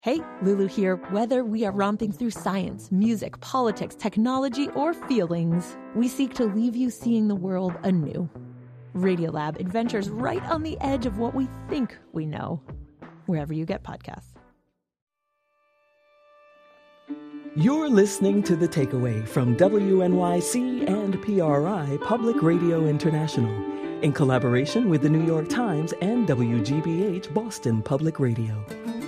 Hey, Lulu here. Whether we are romping through science, music, politics, technology, or feelings, we seek to leave you seeing the world anew. Radiolab adventures right on the edge of what we think we know, wherever you get podcasts. You're listening to The Takeaway from WNYC and PRI Public Radio International, in collaboration with the New York Times and WGBH Boston Public Radio.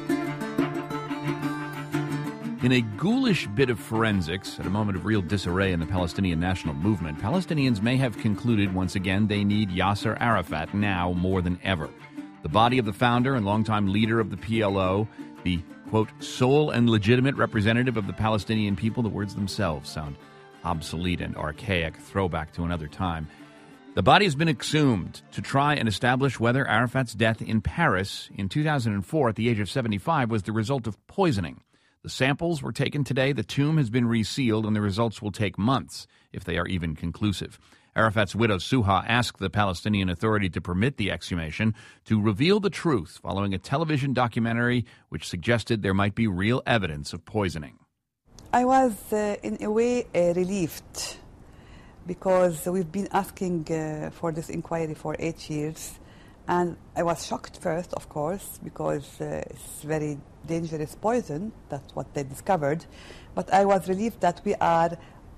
In a ghoulish bit of forensics, at a moment of real disarray in the Palestinian national movement, Palestinians may have concluded once again they need Yasser Arafat now more than ever. The body of the founder and longtime leader of the PLO, the, quote, sole and legitimate representative of the Palestinian people, the words themselves sound obsolete and archaic, throwback to another time. The body has been exhumed to try and establish whether Arafat's death in Paris in 2004 at the age of 75 was the result of poisoning. The samples were taken today, the tomb has been resealed, and the results will take months, if they are even conclusive. Arafat's widow, Suha, asked the Palestinian Authority to permit the exhumation to reveal the truth following a television documentary which suggested there might be real evidence of poisoning. I was, in a way, relieved, because we've been asking for this inquiry for 8 years. And I was shocked first, of course, because it's very dangerous poison. That's what they discovered. But I was relieved that we are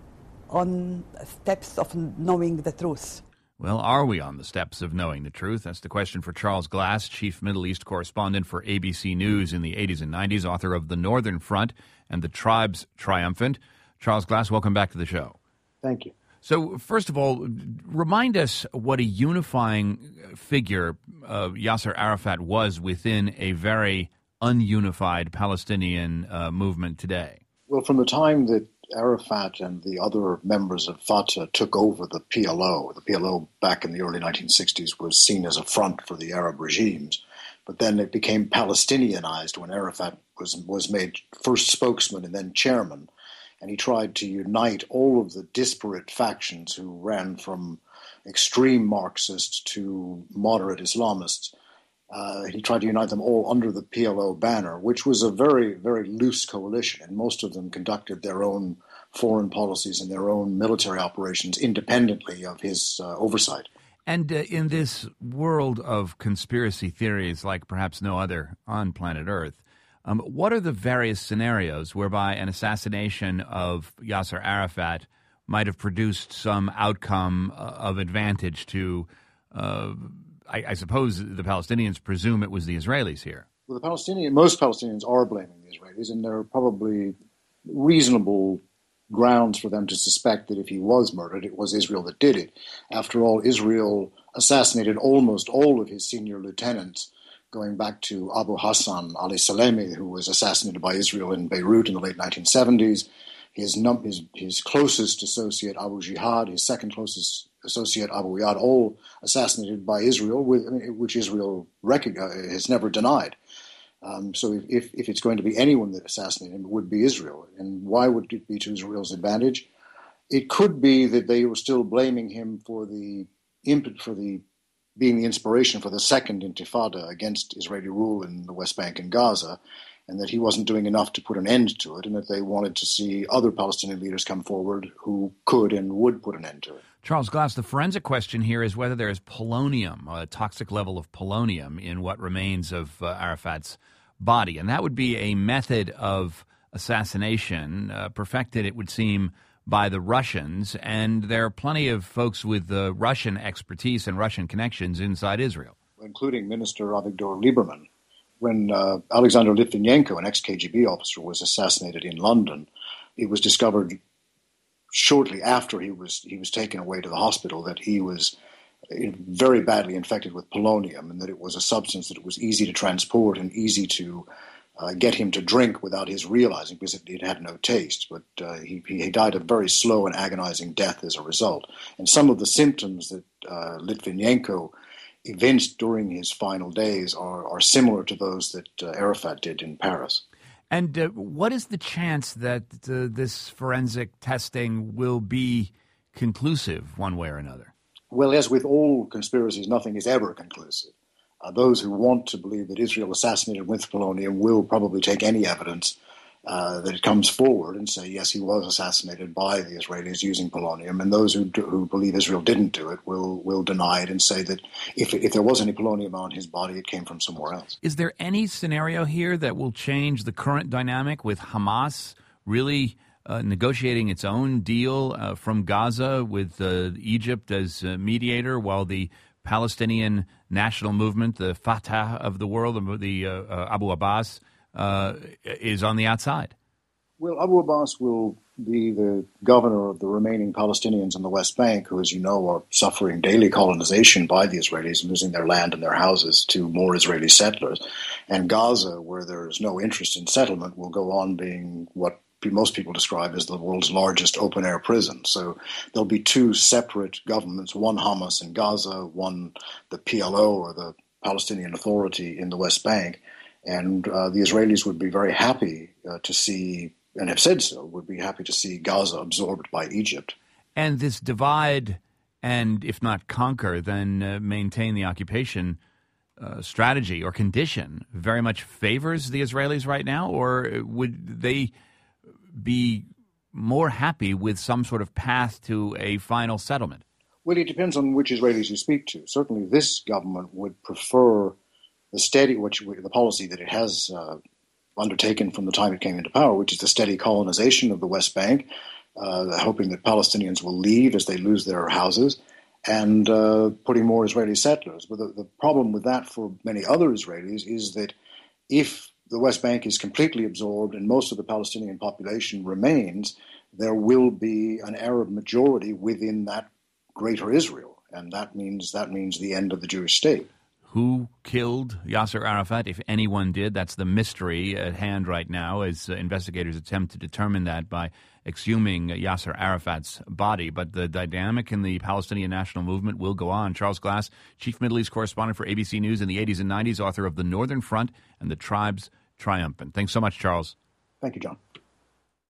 on steps of knowing the truth. Well, are we on the steps of knowing the truth? That's the question for Charles Glass, chief Middle East correspondent for ABC News in the 80s and 90s, author of The Northern Front and The Tribes Triumphant. Charles Glass, welcome back to the show. Thank you. So, first of all, remind us what a unifying figure Yasser Arafat was within a very ununified Palestinian movement today. Well, from the time that Arafat and the other members of Fatah took over the PLO back in the early 1960s was seen as a front for the Arab regimes. But then it became Palestinianized when Arafat was made first spokesman and then chairman. And he tried to unite all of the disparate factions who ran from extreme Marxists to moderate Islamists. He tried to unite them all under the PLO banner, which was a very, very loose coalition, and most of them conducted their own foreign policies and their own military operations independently of his oversight. And in this world of conspiracy theories like perhaps no other on planet Earth, what are the various scenarios whereby an assassination of Yasser Arafat might have produced some outcome of advantage to, I suppose the Palestinians presume it was the Israelis here? Well, most Palestinians are blaming the Israelis, and there are probably reasonable grounds for them to suspect that if he was murdered, it was Israel that did it. After all, Israel assassinated almost all of his senior lieutenants, going back to Abu Hassan Ali Salemi, who was assassinated by Israel in Beirut in the late 1970s. His closest associate, Abu Jihad, his second closest associate, Abu Iyad, all assassinated by Israel, which Israel has never denied. So if it's going to be anyone that assassinated him, it would be Israel. And why would it be to Israel's advantage? It could be that they were still blaming him for being the inspiration for the second intifada against Israeli rule in the West Bank and Gaza, and that he wasn't doing enough to put an end to it, and that they wanted to see other Palestinian leaders come forward who could and would put an end to it. Charles Glass, the forensic question here is whether there is polonium, a toxic level of polonium, in what remains of Arafat's body. And that would be a method of assassination perfected, it would seem, by the Russians, and there are plenty of folks with Russian expertise and Russian connections inside Israel. Including Minister Avigdor Lieberman. When Alexander Litvinenko, an ex-KGB officer, was assassinated in London, it was discovered shortly after he was taken away to the hospital that he was very badly infected with polonium, and that it was a substance that it was easy to transport and easy to get him to drink without his realizing, because it had no taste. But he died a very slow and agonizing death as a result. And some of the symptoms that Litvinenko evinced during his final days are similar to those that Arafat did in Paris. And what is the chance that this forensic testing will be conclusive one way or another? Well, as with all conspiracies, nothing is ever conclusive. Those who want to believe that Israel assassinated Winter Polonium will probably take any evidence that it comes forward and say, yes, he was assassinated by the Israelis using polonium. And those who believe Israel didn't do it will deny it and say that if there was any polonium on his body, it came from somewhere else. Is there any scenario here that will change the current dynamic with Hamas really negotiating its own deal from Gaza with Egypt as mediator, while the Palestinian national movement, the Fatah of the world, the Abu Abbas, is on the outside? Well, Abu Abbas will be the governor of the remaining Palestinians in the West Bank, who, as you know, are suffering daily colonization by the Israelis, losing their land and their houses to more Israeli settlers. And Gaza, where there's no interest in settlement, will go on being what most people describe as the world's largest open-air prison. So there'll be two separate governments, one Hamas in Gaza, one the PLO, or the Palestinian Authority in the West Bank. And the Israelis would be very happy to see, and have said so, would be happy to see Gaza absorbed by Egypt. And this divide, and if not conquer, then maintain the occupation strategy or condition very much favors the Israelis right now? Or would they be more happy with some sort of path to a final settlement? Well, it depends on which Israelis you speak to. Certainly this government would prefer the policy that it has undertaken from the time it came into power, which is the steady colonization of the West Bank, hoping that Palestinians will leave as they lose their houses, and putting more Israeli settlers. But the problem with that for many other Israelis is that if the West Bank is completely absorbed and most of the Palestinian population remains, there will be an Arab majority within that greater Israel, and that means the end of the Jewish state. Who killed Yasser Arafat, if anyone did? That's the mystery at hand right now, as investigators attempt to determine that by exhuming Yasser Arafat's body. But the dynamic in the Palestinian national movement will go on. Charles Glass, chief Middle East correspondent for ABC News in the 80s and 90s, author of The Northern Front and the Tribes Triumphant. Thanks so much, Charles. Thank you, John.